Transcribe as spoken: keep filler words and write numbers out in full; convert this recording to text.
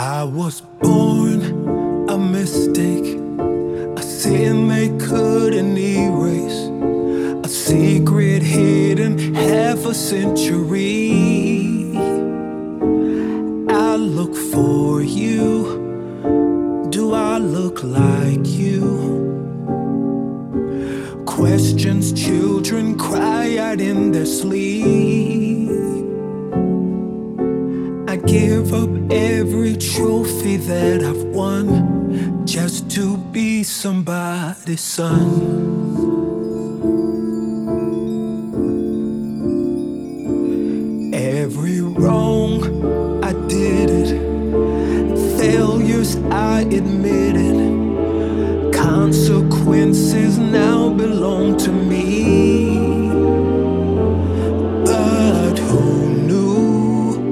I was born a mistake, a sin they couldn't erase, a secret hidden half a century. I look for you. Do I look like you? Questions children cry out in their sleep. I give up every trophy that I've won just to be somebody's son. Every wrong, I did it. Failures, I admitted. Consequences